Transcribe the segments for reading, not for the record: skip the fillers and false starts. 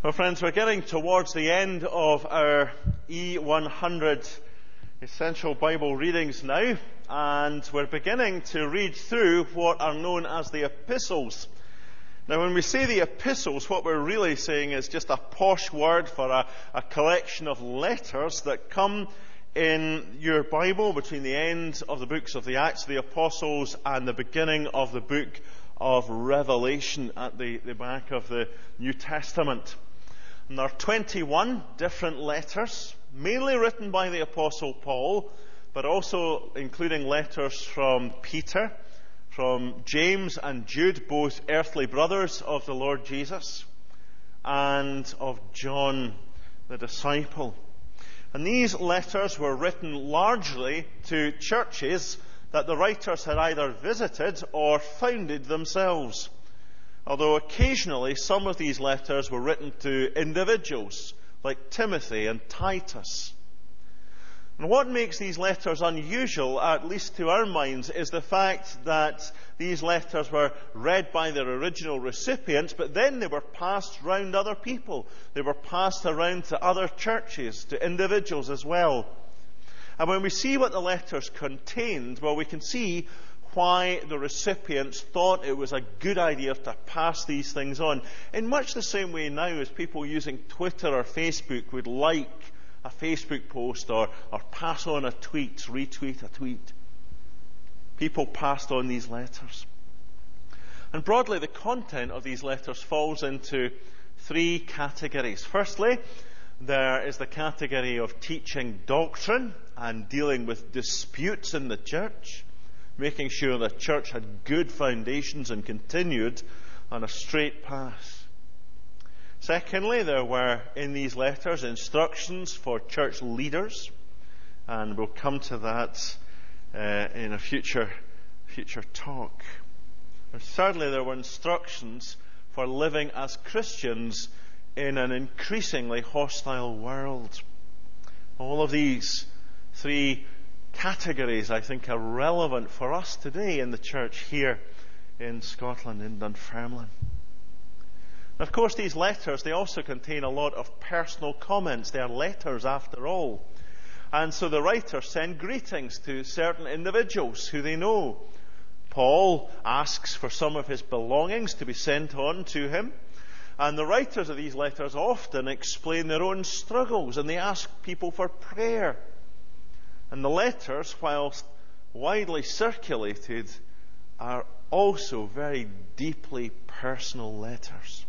Well, friends, we're getting towards the end of our E100 Essential Bible readings now, and we're beginning to read through what are known as the epistles. Now, when we say the epistles, what we're really saying is just a posh word for a collection of letters that come in your Bible between the end of the books of the Acts of the Apostles and the beginning of the book of Revelation at the back of the New Testament. And there are 21 different letters, mainly written by the Apostle Paul, but also including letters from Peter, from James and Jude, both earthly brothers of the Lord Jesus, and of John, the disciple. And these letters were written largely to churches that the writers had either visited or founded themselves. Although occasionally some of these letters were written to individuals like Timothy and Titus. And what makes these letters unusual, at least to our minds, is the fact that these letters were read by their original recipients, but then they were passed round other people. They were passed around to other churches, to individuals as well. And when we see what the letters contained, well, we can see why the recipients thought it was a good idea to pass these things on. In much the same way now as people using Twitter or Facebook would like a Facebook post or pass on a tweet, retweet a tweet. People passed on these letters. And broadly, the content of these letters falls into three categories. Firstly, there is the category of teaching doctrine and dealing with disputes in the church, making sure the church had good foundations and continued on a straight path. Secondly, there were in these letters instructions for church leaders, and we'll come to that in a future talk. And thirdly, there were instructions for living as Christians in an increasingly hostile world. All of these three categories, I think, are relevant for us today in the church here in Scotland, in Dunfermline. And of course, these letters, they also contain a lot of personal comments. They are letters after all. And so the writers send greetings to certain individuals who they know. Paul asks for some of his belongings to be sent on to him. And the writers of these letters often explain their own struggles, and they ask people for prayer. And the letters, whilst widely circulated, are also very deeply personal letters.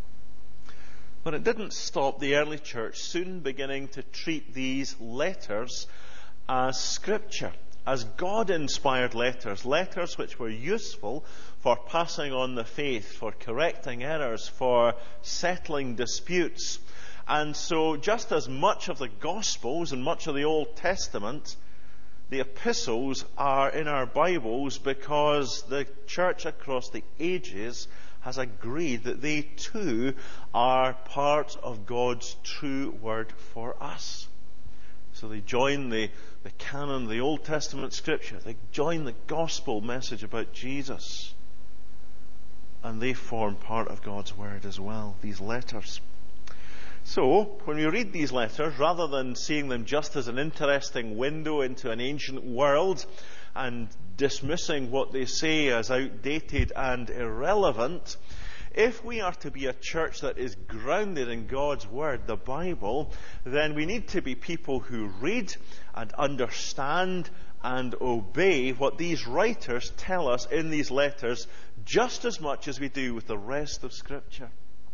But it didn't stop the early church soon beginning to treat these letters as Scripture, as God-inspired letters, letters which were useful for passing on the faith, for correcting errors, for settling disputes. And so just as much of the Gospels and much of the Old Testament, the epistles are in our Bibles because the church across the ages has agreed that they too are part of God's true word for us. So they join the canon of the Old Testament Scripture. They join the Gospel message about Jesus. And they form part of God's word as well, these letters. So, when we read these letters, rather than seeing them just as an interesting window into an ancient world and dismissing what they say as outdated and irrelevant, if we are to be a church that is grounded in God's Word, the Bible, then we need to be people who read and understand and obey what these writers tell us in these letters just as much as we do with the rest of Scripture.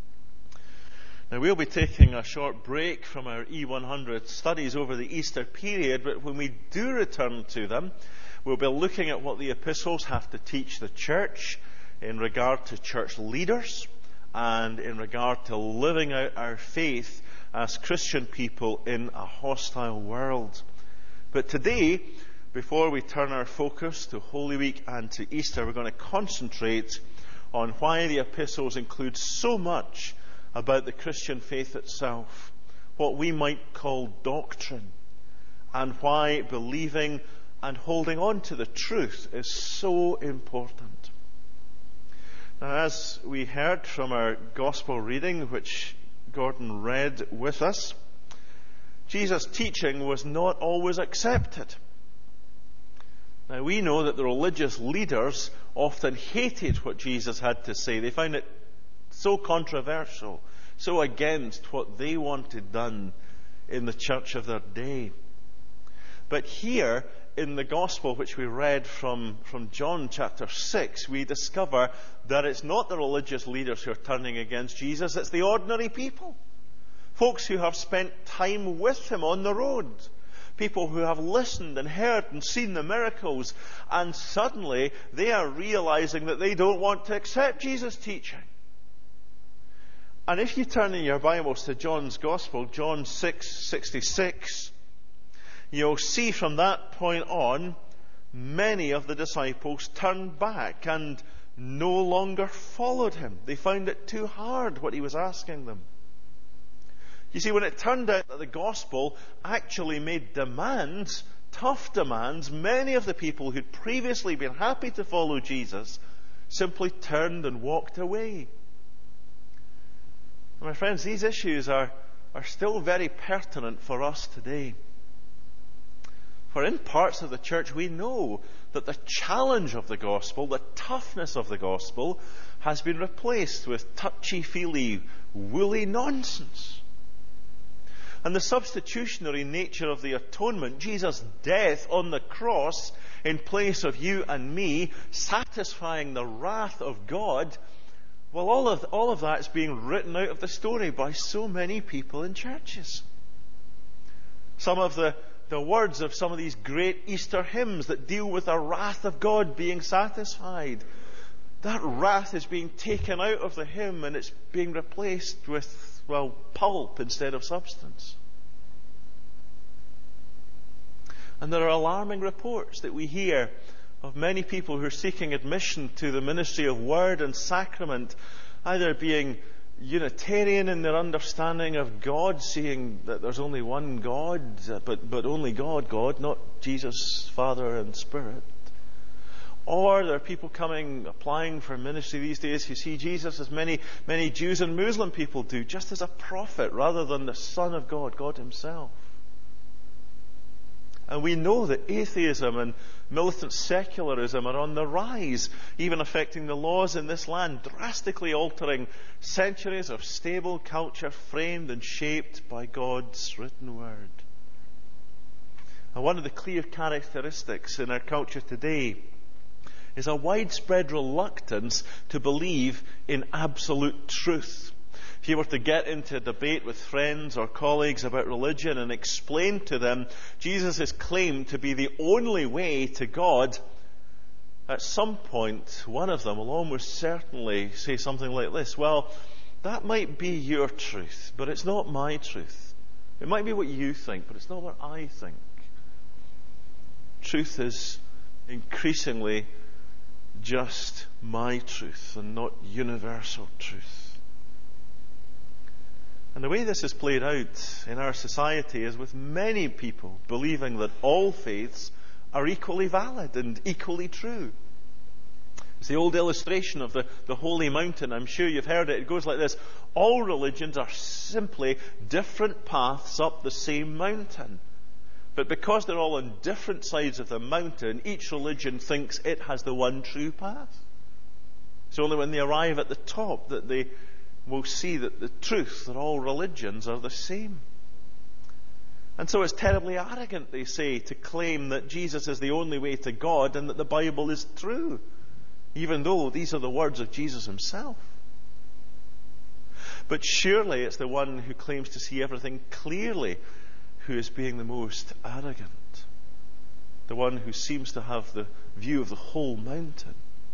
Now, we'll be taking a short break from our E100 studies over the Easter period, but when we do return to them, we'll be looking at what the epistles have to teach the church in regard to church leaders and in regard to living out our faith as Christian people in a hostile world. But today, before we turn our focus to Holy Week and to Easter, we're going to concentrate on why the epistles include so much about the Christian faith itself, what we might call doctrine, and why believing and holding on to the truth is so important. Now, as we heard from our gospel reading, which Gordon read with us, Jesus' teaching was not always accepted. Now, we know that the religious leaders often hated what Jesus had to say. They found it so controversial, so against what they wanted done in the church of their day. But here, in the Gospel which we read from John chapter 6, we discover that it's not the religious leaders who are turning against Jesus, it's the ordinary people. Folks who have spent time with him on the road. People who have listened and heard and seen the miracles, and suddenly they are realizing that they don't want to accept Jesus' teaching. And if you turn in your Bibles to John's Gospel, John 6:66, you'll see from that point on, many of the disciples turned back and no longer followed him. They found it too hard what he was asking them. You see, when it turned out that the gospel actually made demands, tough demands, many of the people who'd previously been happy to follow Jesus simply turned and walked away. My friends, these issues are still very pertinent for us today. For in parts of the church we know that the challenge of the gospel, the toughness of the gospel, has been replaced with touchy-feely, woolly nonsense. And the substitutionary nature of the atonement, Jesus' death on the cross in place of you and me, satisfying the wrath of God, well, all of that is being written out of the story by so many people in churches. Some of the words of some of these great Easter hymns that deal with the wrath of God being satisfied, that wrath is being taken out of the hymn and it's being replaced with, well, pulp instead of substance. And there are alarming reports that we hear of many people who are seeking admission to the ministry of word and sacrament, either being Unitarian in their understanding of God, seeing that there's only one God, but only God, not Jesus, Father and Spirit. Or there are people applying for ministry these days who see Jesus as many Jews and Muslim people do, just as a prophet rather than the Son of God, God himself. And we know that atheism and militant secularism are on the rise, even affecting the laws in this land, drastically altering centuries of stable culture framed and shaped by God's written word. And one of the clear characteristics in our culture today is a widespread reluctance to believe in absolute truth. If you were to get into a debate with friends or colleagues about religion and explain to them Jesus' claim to be the only way to God, at some point one of them will almost certainly say something like this: well, that might be your truth, but it's not my truth. It might be what you think, but it's not what I think. Truth is increasingly just my truth and not universal truth. And the way this is played out in our society is with many people believing that all faiths are equally valid and equally true. It's the old illustration of the holy mountain. I'm sure you've heard it. It goes like this: all religions are simply different paths up the same mountain. But because they're all on different sides of the mountain, each religion thinks it has the one true path. It's only when they arrive at the top that they will see that the truth, that all religions are the same. And so it's terribly arrogant, they say, to claim that Jesus is the only way to God and that the Bible is true, even though these are the words of Jesus himself. But surely it's the one who claims to see everything clearly who is being the most arrogant, the one who seems to have the view of the whole mountain.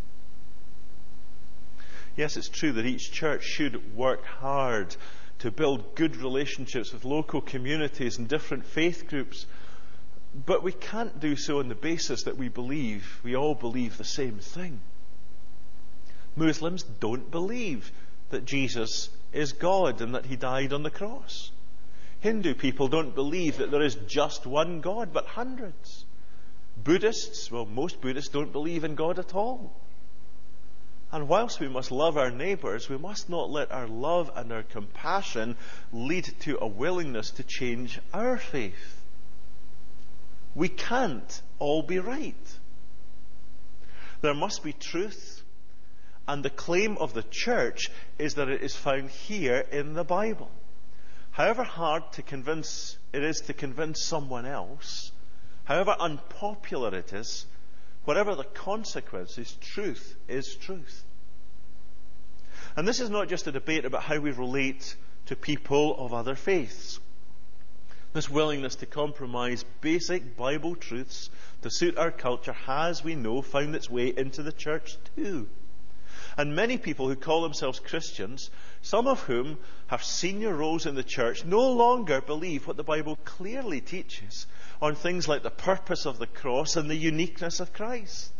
Yes, it's true that each church should work hard to build good relationships with local communities and different faith groups, but we can't do so on the basis that we all believe the same thing. Muslims don't believe that Jesus is God and that he died on the cross. Hindu people don't believe that there is just one God, but hundreds. Buddhists, most Buddhists don't believe in God at all. And whilst we must love our neighbours, we must not let our love and our compassion lead to a willingness to change our faith. We can't all be right. There must be truth, and the claim of the church is that it is found here in the Bible. However hard it is to convince someone else, however unpopular it is, whatever the consequences, truth is truth. And this is not just a debate about how we relate to people of other faiths. This willingness to compromise basic Bible truths to suit our culture has, we know, found its way into the church too. And many people who call themselves Christians, some of whom have senior roles in the church, no longer believe what the Bible clearly teaches on things like the purpose of the cross and the uniqueness of Christ.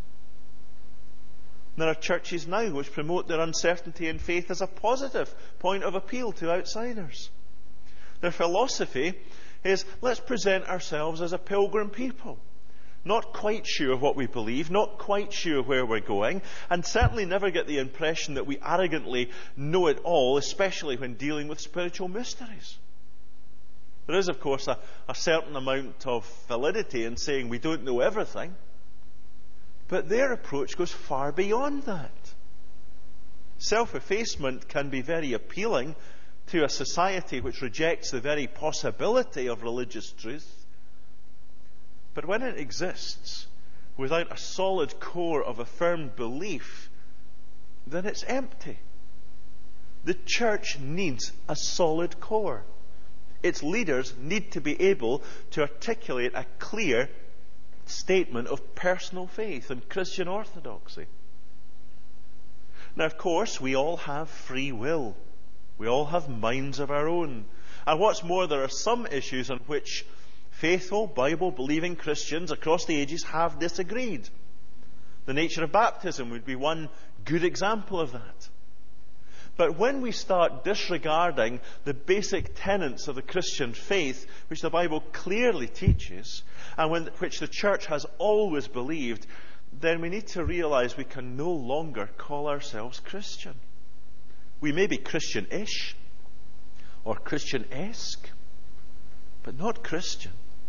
There are churches now which promote their uncertainty in faith as a positive point of appeal to outsiders. Their philosophy is, let's present ourselves as a pilgrim people. Not quite sure what we believe, not quite sure where we're going, and certainly never get the impression that we arrogantly know it all, especially when dealing with spiritual mysteries. There is, of course, a certain amount of validity in saying we don't know everything, but their approach goes far beyond that. Self-effacement can be very appealing to a society which rejects the very possibility of religious truth. But when it exists without a solid core of affirmed belief, then it's empty. The church needs a solid core. Its leaders need to be able to articulate a clear statement of personal faith and Christian orthodoxy. Now, of course, we all have free will. We all have minds of our own. And what's more, there are some issues on which faithful, Bible-believing Christians across the ages have disagreed. The nature of baptism would be one good example of that. But when we start disregarding the basic tenets of the Christian faith, which the Bible clearly teaches, and which the church has always believed, then we need to realize we can no longer call ourselves Christian. We may be Christian-ish or Christian-esque, but not Christian.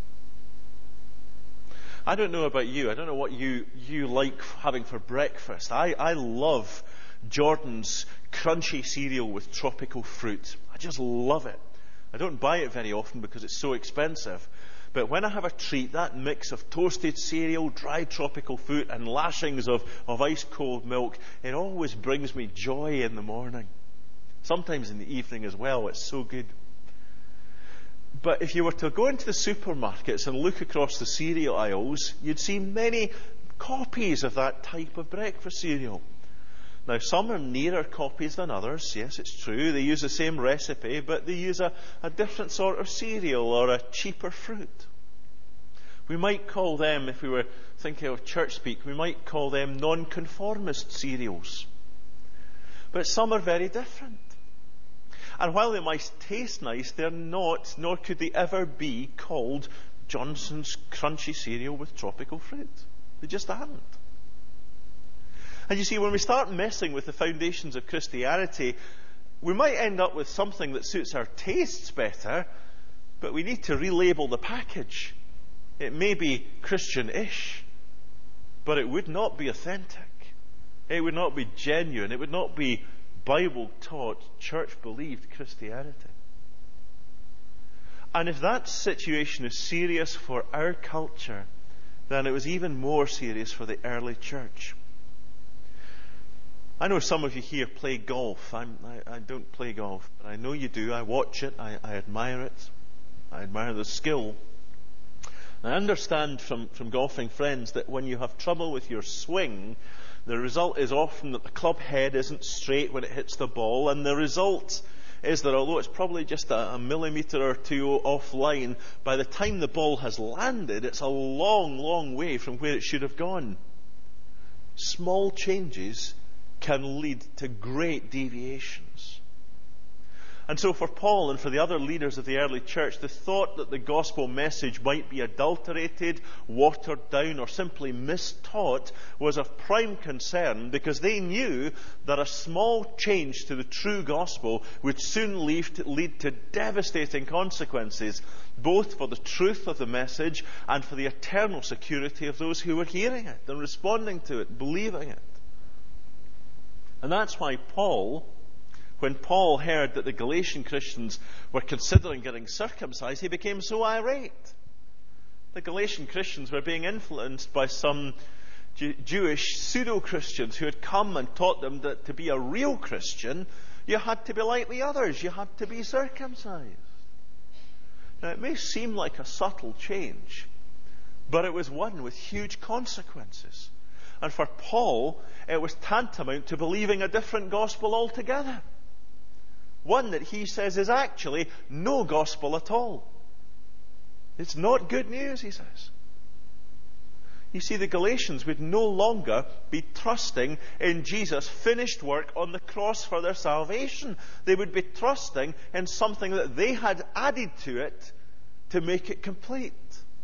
I don't know about you. I don't know what you like having for breakfast. I love Jordan's crunchy cereal with tropical fruit. I just love it. I don't buy it very often because it's so expensive. But when I have a treat, that mix of toasted cereal, dry tropical fruit, and lashings of ice-cold milk, it always brings me joy in the morning. Sometimes in the evening as well. It's so good. But if you were to go into the supermarkets and look across the cereal aisles, you'd see many copies of that type of breakfast cereal. Now, some are nearer copies than others. Yes, it's true. They use the same recipe, but they use a different sort of cereal or a cheaper fruit. We might call them, if we were thinking of church speak, we might call them nonconformist cereals. But some are very different. And while they might taste nice, they're not, nor could they ever be called Johnson's crunchy cereal with tropical fruit. They just aren't. And you see, when we start messing with the foundations of Christianity, we might end up with something that suits our tastes better, but we need to relabel the package. It may be Christian-ish, but it would not be authentic. It would not be genuine. It would not be Bible-taught, church-believed Christianity. And if that situation is serious for our culture, then it was even more serious for the early church. I know some of you here play golf. I don't play golf, but I know you do. I watch it. I admire it. I admire the skill. I understand from golfing friends that when you have trouble with your swing, the result is often that the club head isn't straight when it hits the ball, and the result is that although it's probably just a millimetre or two offline, by the time the ball has landed, it's a long, long way from where it should have gone. Small changes can lead to great deviations. And so for Paul and for the other leaders of the early church, the thought that the gospel message might be adulterated, watered down, or simply mistaught was of prime concern, because they knew that a small change to the true gospel would soon lead to devastating consequences, both for the truth of the message and for the eternal security of those who were hearing it and responding to it, believing it. And that's why when Paul heard that the Galatian Christians were considering getting circumcised, he became so irate. The Galatian Christians were being influenced by some Jewish pseudo-Christians who had come and taught them that to be a real Christian, you had to be like the others. You had to be circumcised. Now, it may seem like a subtle change, but it was one with huge consequences. And for Paul, it was tantamount to believing a different gospel altogether. One that he says is actually no gospel at all. It's not good news, he says. You see, the Galatians would no longer be trusting in Jesus' finished work on the cross for their salvation. They would be trusting in something that they had added to it to make it complete.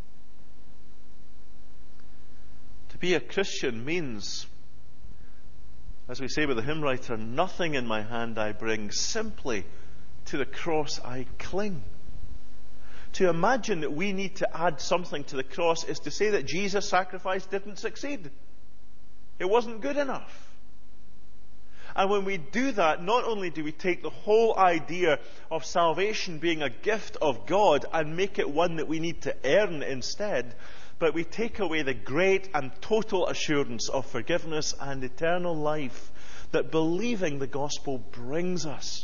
To be a Christian means, as we say with the hymn writer, nothing in my hand I bring, simply to the cross I cling. To imagine that we need to add something to the cross is to say that Jesus' sacrifice didn't succeed. It wasn't good enough. And when we do that, not only do we take the whole idea of salvation being a gift of God and make it one that we need to earn instead, but we take away the great and total assurance of forgiveness and eternal life that believing the gospel brings us.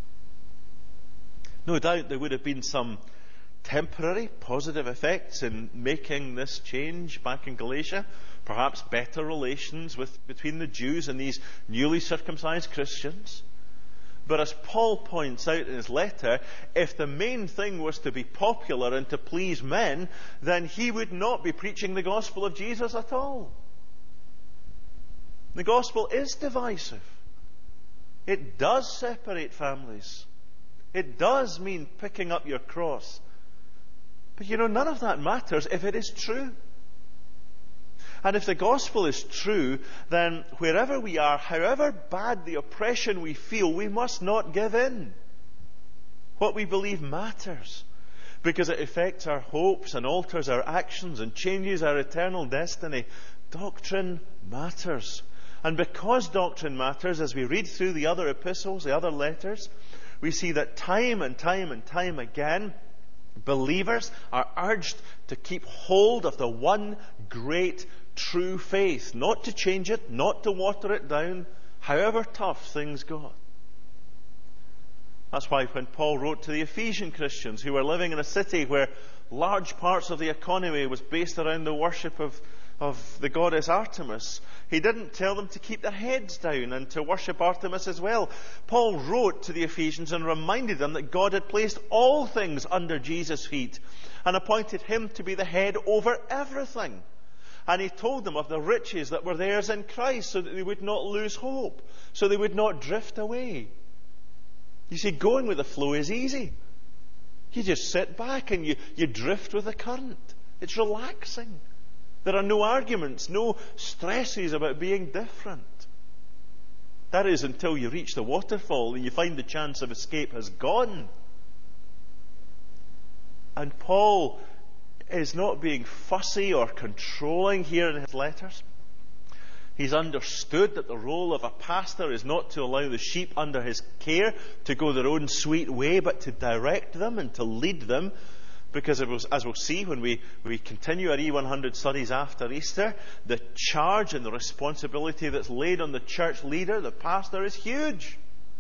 No doubt there would have been some temporary positive effects in making this change back in Galatia. Perhaps better relations between the Jews and these newly circumcised Christians. But as Paul points out in his letter, if the main thing was to be popular and to please men, then he would not be preaching the gospel of Jesus at all. The gospel is divisive. It does separate families. It does mean picking up your cross. But none of that matters if it is true. And if the gospel is true, then wherever we are, however bad the oppression we feel, we must not give in. What we believe matters, because it affects our hopes and alters our actions and changes our eternal destiny. Doctrine matters. And because doctrine matters, as we read through the other epistles, the other letters, we see that time and time and time again, believers are urged to keep hold of the one great true faith, not to change it, not to water it down, however tough things got. That's why when Paul wrote to the Ephesian Christians who were living in a city where large parts of the economy was based around the worship of the goddess Artemis, he didn't tell them to keep their heads down and to worship Artemis as well. Paul wrote to the Ephesians and reminded them that God had placed all things under Jesus' feet and appointed him to be the head over everything. And he told them of the riches that were theirs in Christ so that they would not lose hope, so they would not drift away. You see, going with the flow is easy. You just sit back and you drift with the current. It's relaxing. There are no arguments, no stresses about being different. That is until you reach the waterfall and you find the chance of escape has gone. And Paul is not being fussy or controlling here in his letters. He's understood that the role of a pastor is not to allow the sheep under his care to go their own sweet way, but to direct them and to lead them. Because as we'll see when we continue our E100 studies after Easter, the charge and the responsibility that's laid on the church leader, the pastor, is huge.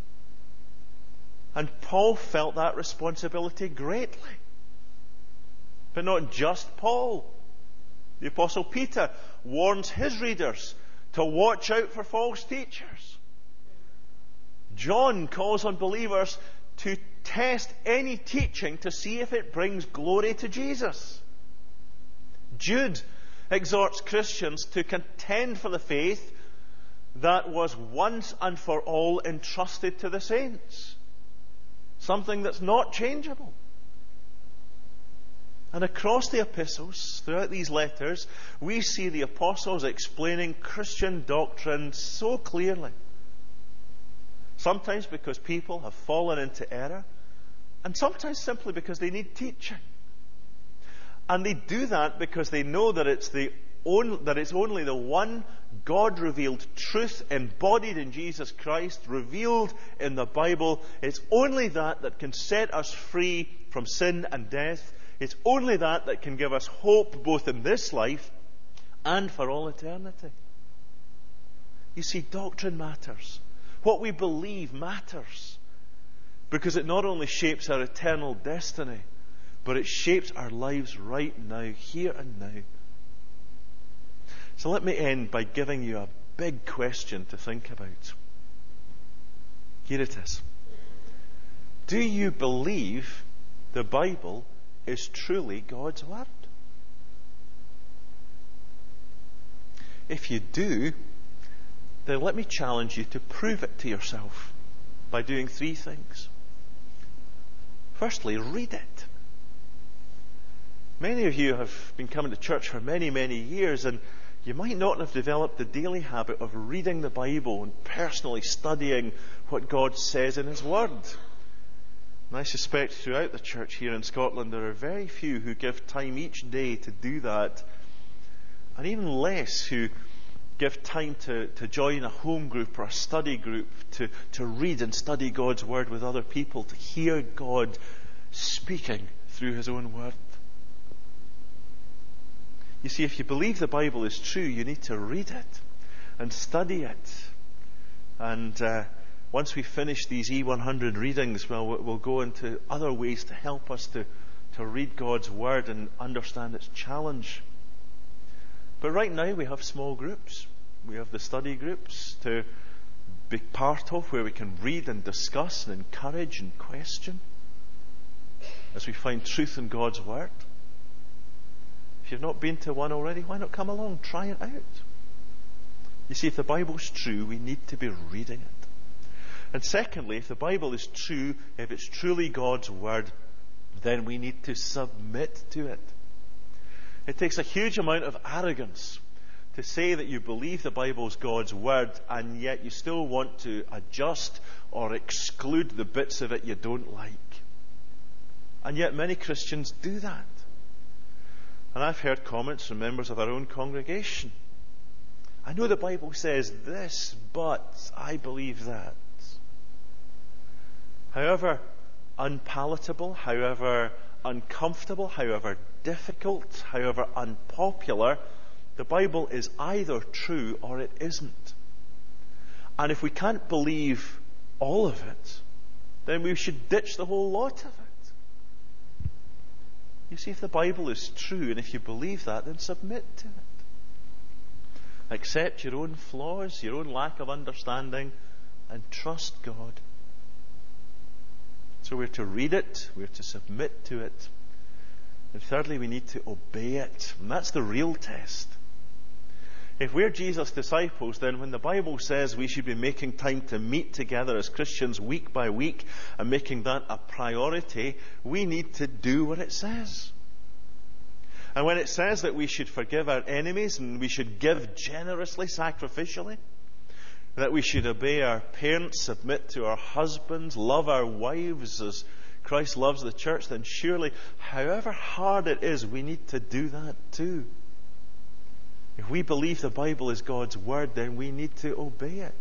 And Paul felt that responsibility greatly. But not just Paul. The Apostle Peter warns his readers to watch out for false teachers. John calls on believers to test any teaching to see if it brings glory to Jesus. Jude exhorts Christians to contend for the faith that was once and for all entrusted to the saints. something that's not changeable. And across the epistles, throughout these letters, we see the apostles explaining Christian doctrine so clearly. Sometimes because people have fallen into error, and sometimes simply because they need teaching. And they do that because they know that it's only the one God-revealed truth embodied in Jesus Christ, revealed in the Bible. It's only that can set us free from sin and death. It's only that can give us hope both in this life and for all eternity. You see, doctrine matters. What we believe matters. Because it not only shapes our eternal destiny, but it shapes our lives right now, here and now. So let me end by giving you a big question to think about. Here it is. Do you believe the Bible is truly God's Word? If you do, then let me challenge you to prove it to yourself by doing 3 things. Firstly, read it. Many of you have been coming to church for many, many years, and you might not have developed the daily habit of reading the Bible and personally studying what God says in His Word. And I suspect throughout the church here in Scotland there are very few who give time each day to do that, and even less who give time to join a home group or a study group to read and study God's Word with other people, to hear God speaking through His own Word. You see, if you believe the Bible is true, you need to read it and study it. And once we finish these E100 readings, we'll go into other ways to help us to read God's Word and understand its challenge. But right now we have small groups. We have the study groups to be part of, where we can read and discuss and encourage and question as we find truth in God's Word. If you've not been to one already, why not come along, try it out? You see, if the Bible's true, we need to be reading it. And secondly, if the Bible is true, if it's truly God's Word, then we need to submit to it. It takes a huge amount of arrogance to say that you believe the Bible is God's Word, and yet you still want to adjust or exclude the bits of it you don't like. And yet many Christians do that. And I've heard comments from members of our own congregation. I know the Bible says this, but I believe that. However unpalatable, however uncomfortable, however difficult, however unpopular, the Bible is either true or it isn't. And if we can't believe all of it, then we should ditch the whole lot of it. You see, if the Bible is true, and if you believe that, then submit to it. Accept your own flaws, your own lack of understanding, and trust God. So we're to read it, we're to submit to it. And thirdly, we need to obey it. And that's the real test. If we're Jesus' disciples, then when the Bible says we should be making time to meet together as Christians week by week and making that a priority, we need to do what it says. And when it says that we should forgive our enemies and we should give generously, sacrificially, that we should obey our parents, submit to our husbands, love our wives as Christ loves the church, then surely, however hard it is, we need to do that too. If we believe the Bible is God's Word, then we need to obey it.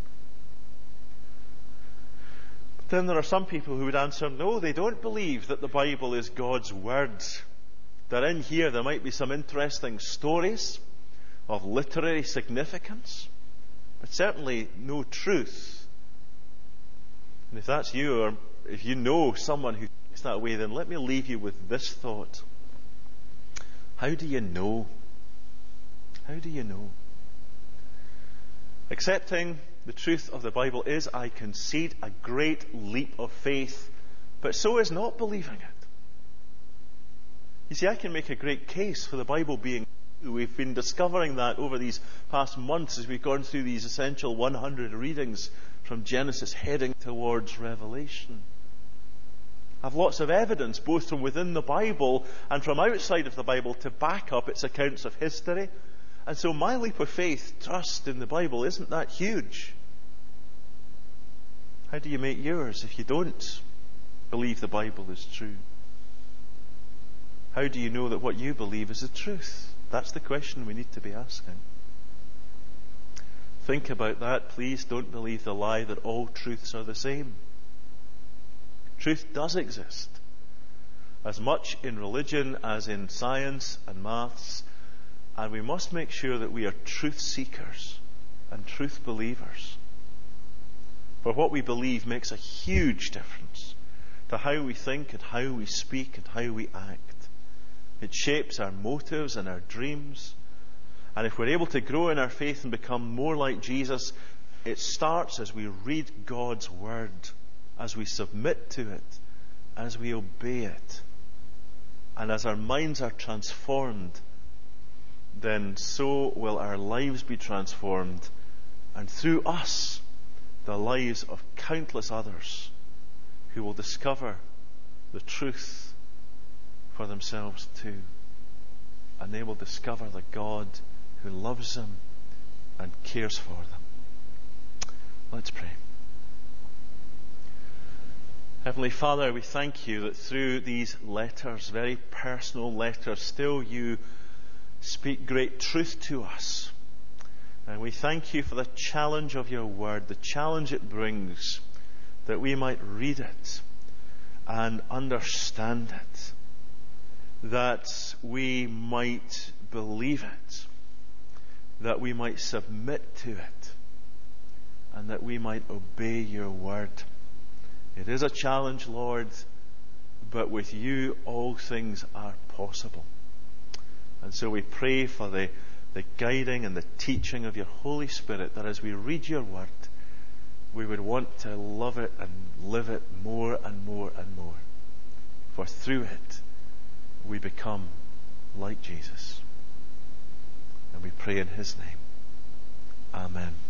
But then there are some people who would answer, no, they don't believe that the Bible is God's Word. That in here there might be some interesting stories of literary significance, but certainly no truth. And if that's you, or if you know someone who thinks that way, then let me leave you with this thought. How do you know? How do you know? Accepting the truth of the Bible is, I concede, a great leap of faith, but so is not believing it. You see, I can make a great case for the Bible being true. We've been discovering that over these past months as we've gone through these essential 100 readings from Genesis heading towards Revelation. have lots of evidence, both from within the Bible and from outside of the Bible, to back up its accounts of history. And so my leap of faith, trust in the Bible, isn't that huge. How do you make yours if you don't believe the Bible is true? How do you know that what you believe is the truth? That's the question we need to be asking. Think about that. Please don't believe the lie that all truths are the same. Truth does exist, as much in religion as in science and maths, and we must make sure that we are truth seekers and truth believers. For what we believe makes a huge difference to how we think and how we speak and how we act. It shapes our motives and our dreams. And if we're able to grow in our faith and become more like Jesus, it starts as we read God's Word, as we submit to it, as we obey it. And as our minds are transformed, then so will our lives be transformed. And through us, the lives of countless others who will discover the truth for themselves too. And they will discover the God who loves them and cares for them. Let's pray. Heavenly Father, we thank you that through these letters, very personal letters, still you speak great truth to us. And we thank you for the challenge of your word, the challenge it brings, that we might read it and understand it, that we might believe it, that we might submit to it, and that we might obey your word. It is a challenge, Lord, but with you all things are possible. And so we pray for the guiding and the teaching of your Holy Spirit, that as we read your word, we would want to love it and live it more and more and more. For through it, we become like Jesus. And we pray in his name. Amen.